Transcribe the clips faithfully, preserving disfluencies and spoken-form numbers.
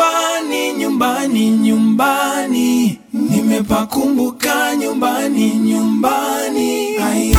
Nyumbani, nyumbani, nyumbani, nimepakumbuka nyumbani, nyumbani. Aye.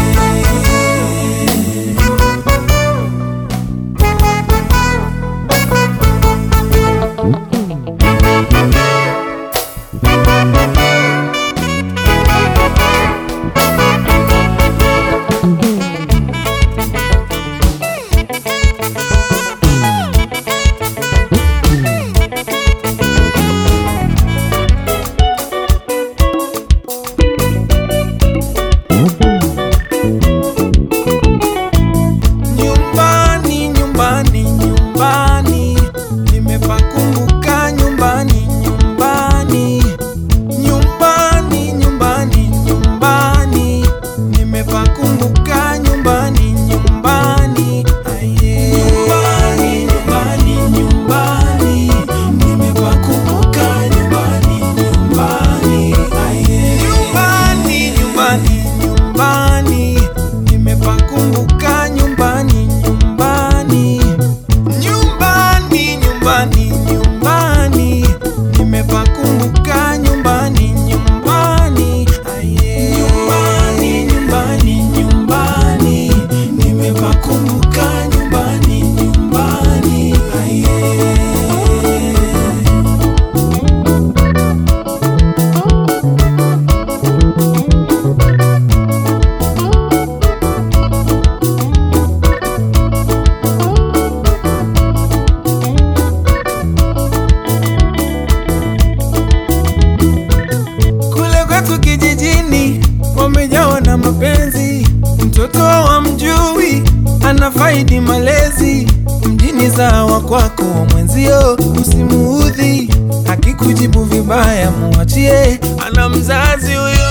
Wamejawa na mapenzi, mtoto wa mjui anafaidi malezi. Mjini zawa kwako mwenzio usimuudhi, akikujibu vibaya muachie, ana mzazi huyo.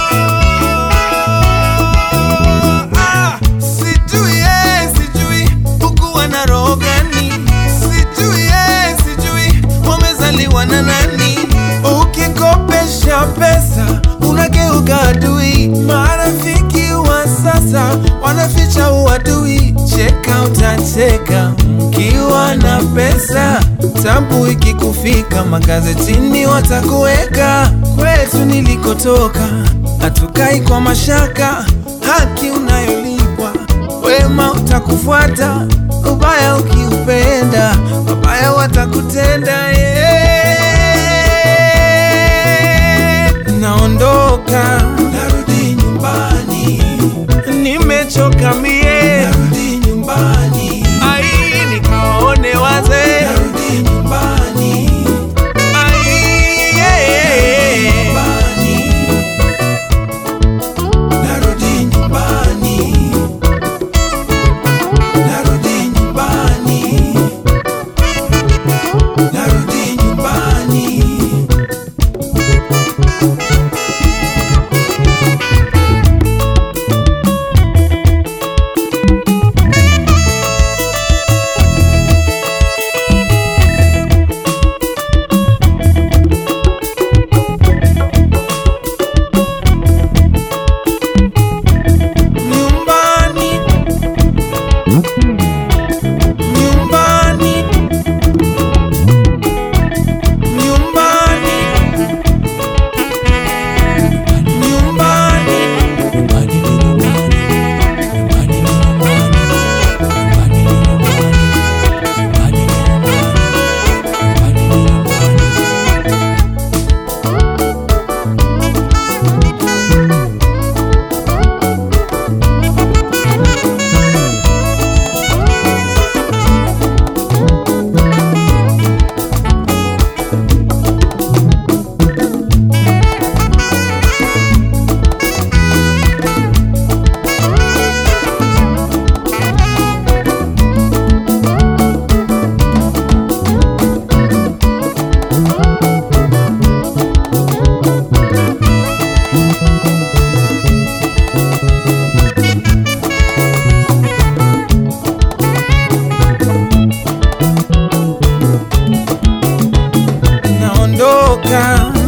Ah, sijui eh, sijui ukuwa na roho gani, sijui eh, sijui wamezaliwa na nani. Ukikopesha pesa unageuka adui, marafiki wa sasa wanaficha uadui. Cheka utacheka mkiwa na pesa, tabu ikikufika magazetini watakuweka. Kwetu nilikotoka hatukai kwa mashaka, haki unayolipwa wema utakufuata. Ubaya ukiupenda wabaya watakutenda. Yeah. Naondoka, narudi nyumbani, nimechoka mie, narudi nyumbani. Ai, nikaone wazee, narudi nyumbani. Ai, yeah. Nyumbani, narudi nyumbani, narudi nyumbani, narudi nyumbani. Naondoka,